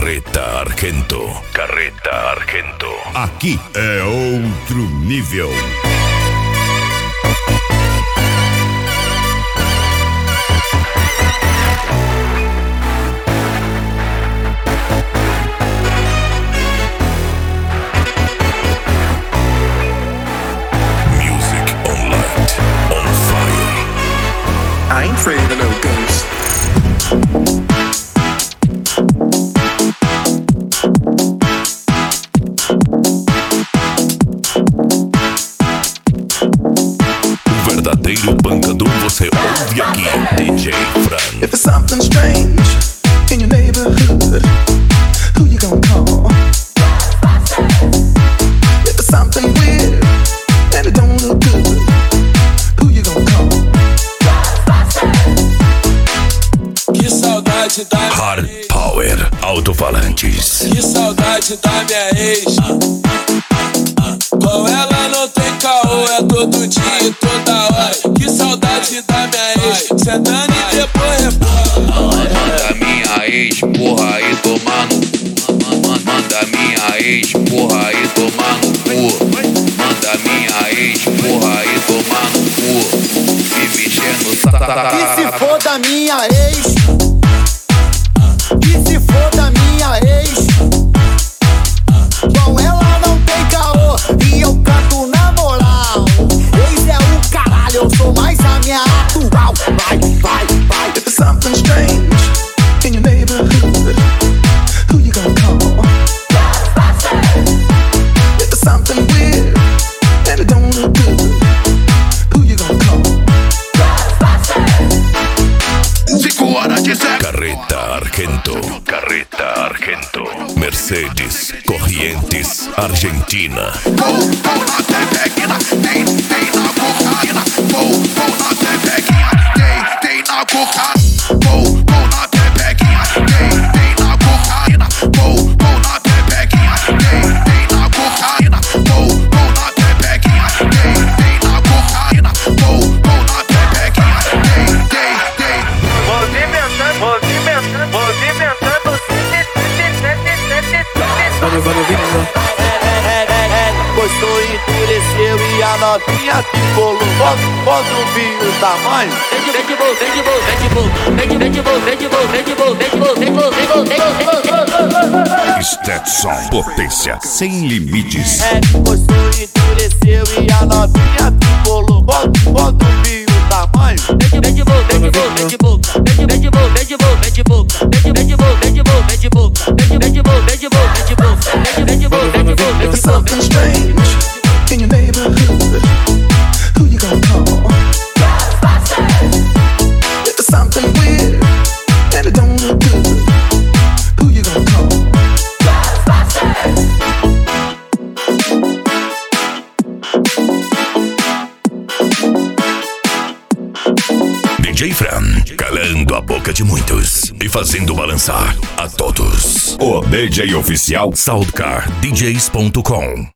Carreta Argento. Carreta Argento. Aqui é outro nível. Music on light, on fire. I ain't afraid of no ghost. O verdadeiro pancador você ouve aqui, DJ Fran. If it's something strange in your neighborhood, who you gonna call? If it's something weird and it don't look good, who you gonna call? Que saudade da minha Hard ex. Power Alto-Falantes. Que saudade da minha ex. Com ela não tem caô, é todo dia e toda hora. Que saudade da minha ex. Sentando e depois rebola. Manda minha ex, porra, e tomar no cu. Manda minha ex, porra, e tomar no cu. Manda minha ex, porra, e tomar no cu. Se mexer no saco. Que se for da minha ex. Que se for da minha ex. Com ela não tem caô e eu canto na moral. Ex é o caralho, eu sou mais a minha atual. Vai, vai, vai. If it's something strange in your neighborhood, who you gonna call? If it's something weird and it don't look good, who you gonna call? 5 horas de sexo. Carreta Argento. Carreta Argento. Mercedes, Corrientes, Argentina. Vou na tepequina, tem na cocaína. Vou na tepequinha, tem na cocaína. Vou na tepequinha, tem na cocaína. Vou na tepequinha, tem na cocaína. Vou na tepequinha, tem na cocaína. Vou na tepequinha, tem. Gostou, endureceu e a novinha ficou louca. Bota o vinho do tamanho. Stetson, potência sem limites. Gostou, endureceu e a novinha ficou louca. Bota o vinho do tamanho. If it's something strange in your neighborhood, who you gonna call? If it's something weird and it don't look good, who you gonna call? DJ Fran, calando a boca de muitos e fazendo balançar a todos. O DJ oficial Soundcardjs.com